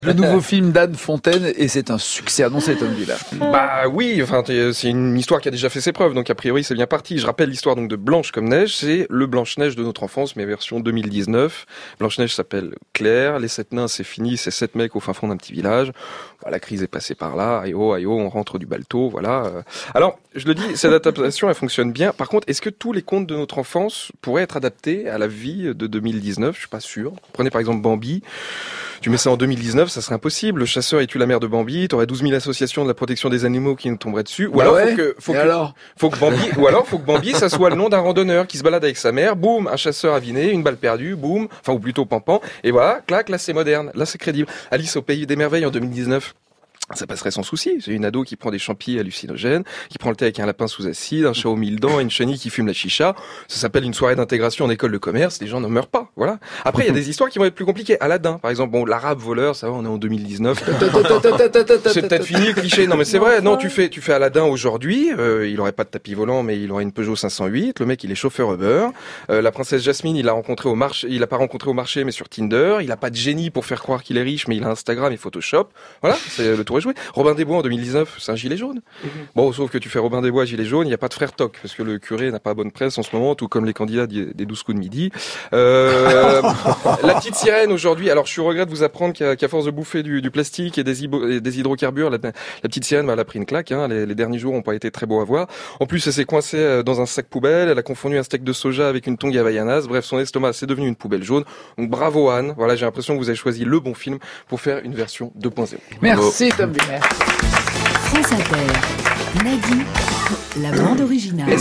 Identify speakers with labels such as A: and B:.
A: Le nouveau film d'Anne Fontaine, et c'est un succès annoncé, Tom Villa.
B: Bah oui, enfin c'est une histoire qui a déjà fait ses preuves, donc a priori c'est bien parti. Je rappelle l'histoire donc de Blanche comme neige, c'est le Blanche-Neige de notre enfance, mais version 2019. Blanche-Neige s'appelle Claire, les 7 nains c'est fini, c'est 7 mecs au fin fond d'un petit village. Voilà, la crise est passée par là, aïe oh, on rentre du balto, voilà. Alors, je le dis, cette adaptation elle fonctionne bien. Par contre, est-ce que tous les contes de notre enfance pourraient être adaptés à la vie de 2019 ? Je suis pas sûr. Prenez par exemple Bambi. Tu mets ça en 2019, ça serait impossible. Le chasseur, il tue la mère de Bambi. T'aurais 12 000 associations de la protection des animaux qui nous tomberaient dessus. Ou alors, faut que Bambi, ça soit le nom d'un randonneur qui se balade avec sa mère. Boum, un chasseur aviné, une balle perdue. Boum, enfin, ou plutôt Pampan. Et voilà, clac, là, c'est moderne. Là, c'est crédible. Alice au pays des merveilles en 2019. Ça passerait sans souci. C'est une ado qui prend des champis hallucinogènes, qui prend le thé avec un lapin sous acide, un chat aux 1000 dents et une chenille qui fume la chicha. Ça s'appelle une soirée d'intégration en école de commerce. Les gens ne meurent pas. Voilà. Après, il y a des histoires qui vont être plus compliquées. Aladdin, par exemple. Bon, l'arabe voleur, ça va, on est en 2019. C'est peut-être fini le cliché. Non, mais c'est vrai. Non, tu fais Aladdin aujourd'hui. Il aurait pas de tapis volant, mais il aurait une Peugeot 508. Le mec, il est chauffeur Uber. La princesse Jasmine, il l'a pas rencontré au marché, mais sur Tinder. Il a pas de génie pour faire croire qu'il est riche, mais il a Instagram et Photoshop. Voilà. C'est le tour est joué. Robin des Bois en 2019, c'est un gilet jaune. Bon, sauf que tu fais Robin des Bois gilet jaune, il n'y a pas de frère Toc, parce que le curé n'a pas bonne presse en ce moment, tout comme les candidats des 12 coups de midi. La petite sirène aujourd'hui, alors je suis au regret de vous apprendre qu'à force de bouffer du plastique et des hydrocarbures, la petite sirène, elle a pris une claque, hein. Les derniers jours n'ont pas été très beaux à voir. En plus, elle s'est coincée dans un sac poubelle, elle a confondu un steak de soja avec une tongue havaianas, bref, son estomac c'est devenu une poubelle jaune. Donc bravo Anne, voilà, j'ai l'impression que vous avez choisi le bon film pour faire une version 2.0.
A: Merci Tom Villa.
C: France Inter, Nagui, la bande originale.